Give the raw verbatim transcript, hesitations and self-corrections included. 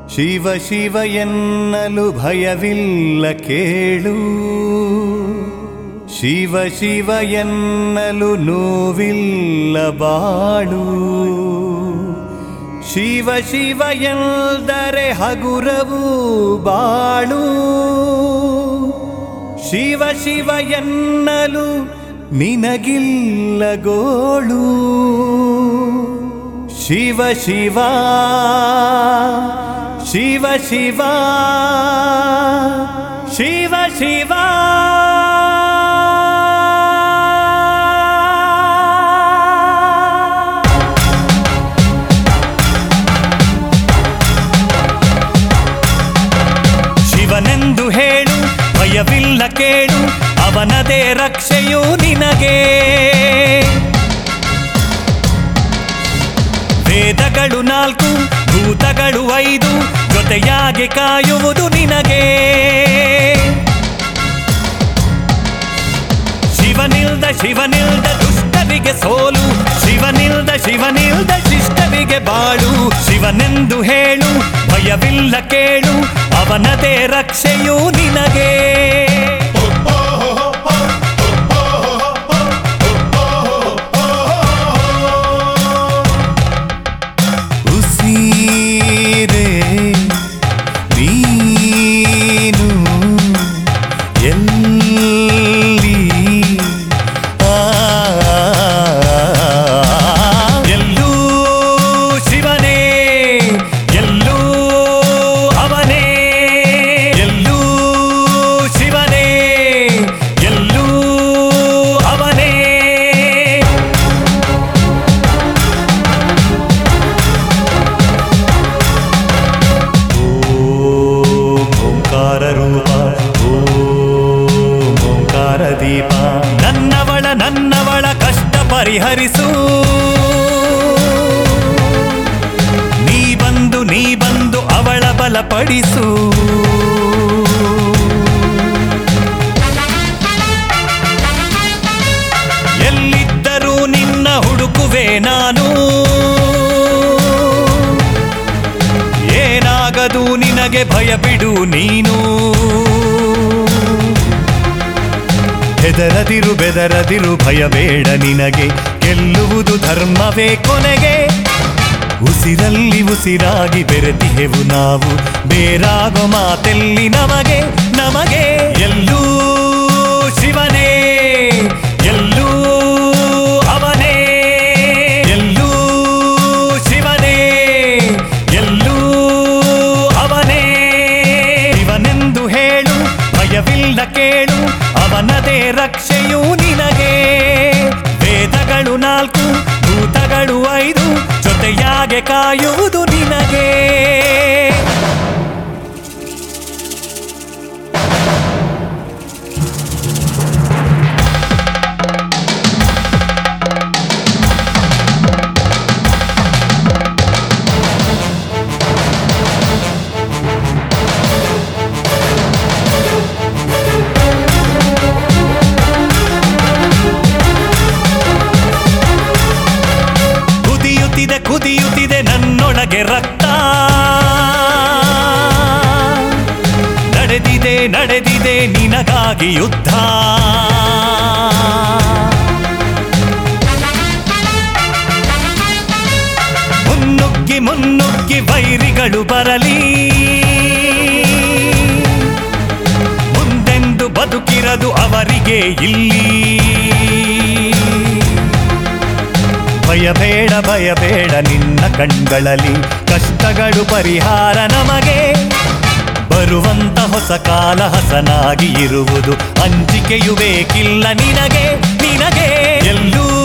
ಶಿವ ಶಿವ ಎನ್ನಲು ಭಯವಿಲ್ಲ ಕೇಳು, ಶಿವ ಶಿವ ಎನ್ನಲು ನೋವಿಲ್ಲ ಬಾಳು, ಶಿವ ಶಿವ ಎಂದರೆ ಹಗುರವು ಬಾಳು, ಶಿವ ಶಿವ ಎನ್ನಲು ನಿನಗಿಲ್ಲ ಗೋಳು, ಶಿವ ಶಿವ ಶಿವ ಶಿವ ಶಿವ ಶಿವ ಶಿವನೆಂದು ಹೇಳು ಭಯವಿಲ್ಲ ಕೇಳು, ಅವನದೇ ರಕ್ಷೆಯು ನಿನಗೆ. ವೇದಗಳು ನಾಲ್ಕು ಭೂತಗಳು ಐದು ಜೊತೆಯಾಗಿ ಕಾಯುವುದು ನಿನಗೆ. ಶಿವನಿಲ್ದ ಶಿವನಿಲ್ದ ದುಷ್ಟರಿಗೆ ಸೋಲು, ಶಿವನಿಲ್ದ ಶಿವನಿಲ್ದ ಶಿಷ್ಟರಿಗೆ ಬಾಳು. ಶಿವನೆಂದು ಹೇಳು ಭಯವಿಲ್ಲ ಕೇಳು, ಅವನದೇ ರಕ್ಷೆಯು ನಿನಗೆ. ನನ್ನವಳ ನನ್ನವಳ ಕಷ್ಟ ಪರಿಹರಿಸು, ನೀ ಬಂದು ನೀ ಬಂದು ಅವಳ ಬಲಪಡಿಸು. ಎಲ್ಲಿದ್ದರೂ ನಿನ್ನ ಹುಡುಕುವೆ ನಾನು, ಏನಾಗದು ನಿನಗೆ ಭಯ ಬಿಡು ನೀನು. ಹೆದರದಿರು ಬೆದರದಿರು ಭಯಬೇಡ ನಿನಗೆ, ಗೆಲ್ಲುವುದು ಧರ್ಮವೇ ಕೊನೆಗೆ. ಉಸಿರಲ್ಲಿ ಉಸಿರಾಗಿ ಬೆರೆತಿಹೆವು ನಾವು, ಬೇರಾಗೋ ಮಾತೆಲ್ಲಿ ನಮಗೆ ನಮಗೆ. ಎಲ್ಲೂ ಶಿವನೇ ಎಲ್ಲೂ ಅವನೇ, ಎಲ್ಲೂ ಶಿವನೇ ಎಲ್ಲೂ ಅವನೇ. ಶಿವನೆಂದು ಹೇಳು ಭಯವಿಲ್ಲ ಕೇಳು, ಅವನದೇ ರಕ್ಷೆಯು ನಿನಗೆ. ವೇದಗಳು ನಾಲ್ಕು ಭೂತಗಳು ಐದು ಜೊತೆಯಾಗೆ ಕಾಯುವುದು ನಿನಗೆ. ಕುದಿಯುತ್ತಿದೆ ನನ್ನೊಳಗೆ ರಕ್ತ, ನಡೆದಿದೆ ನಡೆದಿದೆ ನಿನಗಾಗಿ ಯುದ್ಧ. ಮುನ್ನುಗ್ಗಿ ಮುನ್ನುಗ್ಗಿ ವೈರಿಗಳು ಬರಲಿ, ಮುಂದೆಂದು ಬದುಕಿರದು ಅವರಿಗೆ ಇಲ್ಲಿ. ಭಯಬೇಡ ಭಯಬೇಡ ನಿನ್ನ ಕಣ್ಗಳಲ್ಲಿ, ಕಷ್ಟಗಳು ಪರಿಹಾರ ನಮಗೆ. ಬರುವಂತ ಹೊಸ ಕಾಲ ಹಸನಾಗಿ ಇರುವುದು, ಅಂಜಿಕೆಯು ಬೇಕಿಲ್ಲ ನಿನಗೆ ನಿನಗೆ. ಎಲ್ಲೂ